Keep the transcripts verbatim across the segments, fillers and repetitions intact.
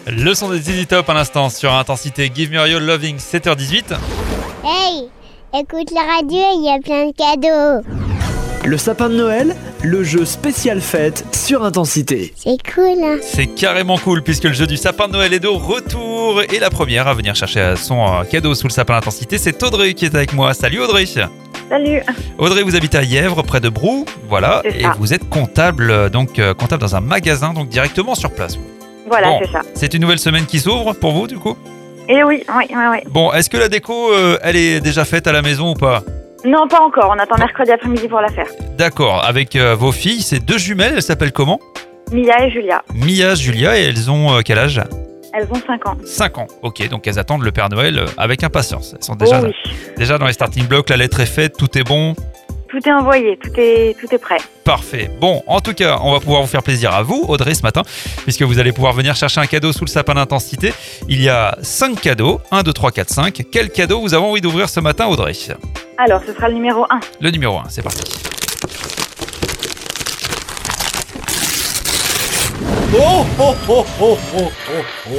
Le son des Z Z Top à l'instant sur Intensité. Give Me Your Loving, sept heures dix-huit. Hey, écoute la radio, il y a plein de cadeaux. Le sapin de Noël, le jeu spécial fête sur Intensité. C'est cool, hein. C'est carrément cool puisque le jeu du sapin de Noël est de retour. Et la première à venir chercher son cadeau sous le sapin d'Intensité, c'est Audrey qui est avec moi. Salut Audrey. Salut. Audrey, vous habitez à Yèvres, près de Brou, voilà, C'est et ça. vous êtes comptable, donc euh, comptable dans un magasin, donc directement sur place. Voilà, Bon. c'est ça. C'est une nouvelle semaine qui s'ouvre pour vous, du coup. Et oui, oui, oui, oui. Bon, est-ce que la déco, euh, elle est déjà faite à la maison ou pas? Non, pas encore. On attend mercredi après-midi pour la faire. D'accord, avec euh, vos filles, c'est deux jumelles, elles s'appellent comment? Mia et Julia, Mia, Julia, et elles ont euh, quel âge? elles ont cinq ans. cinq ans, ok, donc elles attendent le Père Noël euh, avec impatience. Elles sont déjà, Oh oui. déjà dans les starting blocks, la lettre est faite, tout est bon. Tout est envoyé, tout est, tout est prêt. Parfait. Bon, en tout cas, on va pouvoir vous faire plaisir à vous, Audrey, ce matin, puisque vous allez pouvoir venir chercher un cadeau sous le sapin d'Intensité. Il y a cinq cadeaux, un, deux, trois, quatre, cinq. Quel cadeau vous avez envie d'ouvrir ce matin, Audrey? Alors, ce sera le numéro un. Le numéro un, c'est parti. Oh oh oh oh oh oh.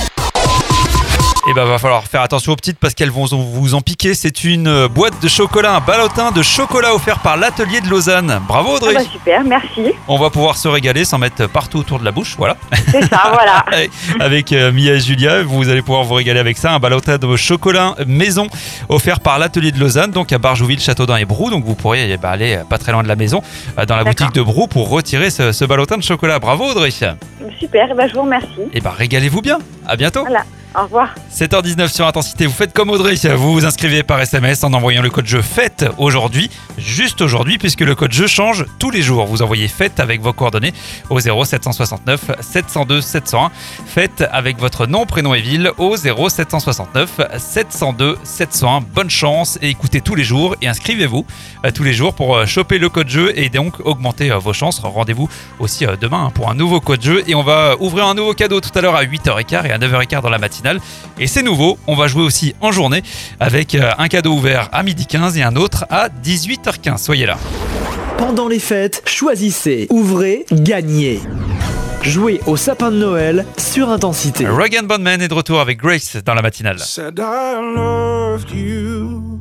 Et ben va falloir faire attention aux petites parce qu'elles vont vous en piquer. C'est une euh, boîte de chocolat, un ballotin de chocolat offert par l'atelier de Lausanne. Bravo Audrey. Ah bah super, merci. On va pouvoir se régaler, s'en mettre partout autour de la bouche, voilà. C'est ça, voilà. Avec euh, Mia et Julia, vous allez pouvoir vous régaler avec ça. Un ballotin de chocolat maison offert par l'atelier de Lausanne, donc à Barjouville, Châteaudun et Brou. Donc vous pourriez eh ben, aller pas très loin de la maison, euh, dans la D'accord. boutique de Brou pour retirer ce, ce ballotin de chocolat. Bravo Audrey. Super, bah, je vous remercie. Et ben régalez-vous bien. À bientôt. Voilà, au revoir. sept heures dix-neuf sur Intensité, vous faites comme Audrey, vous vous inscrivez par S M S en envoyant le code jeu Fête aujourd'hui, juste aujourd'hui, puisque le code jeu change tous les jours. Vous envoyez Fête avec vos coordonnées au zéro sept cent soixante-neuf sept cent deux sept cent un. Fête avec votre nom, prénom et ville au zéro sept cent soixante-neuf sept cent deux sept cent un. Bonne chance et écoutez tous les jours et inscrivez-vous euh, tous les jours pour euh, choper le code jeu et donc augmenter euh, vos chances. Rendez-vous aussi euh, demain hein, pour un nouveau code jeu et on va ouvrir un nouveau cadeau tout à l'heure à huit heures quinze et à neuf heures quinze dans la matinale. Et c'est nouveau, on va jouer aussi en journée avec un cadeau ouvert à midi quinze et un autre à dix-huit heures quinze. Soyez là. Pendant les fêtes, choisissez, ouvrez, gagnez. Jouez au sapin de Noël sur Intensité. Rag and Bone Man est de retour avec Grace dans la matinale. Said I loved you.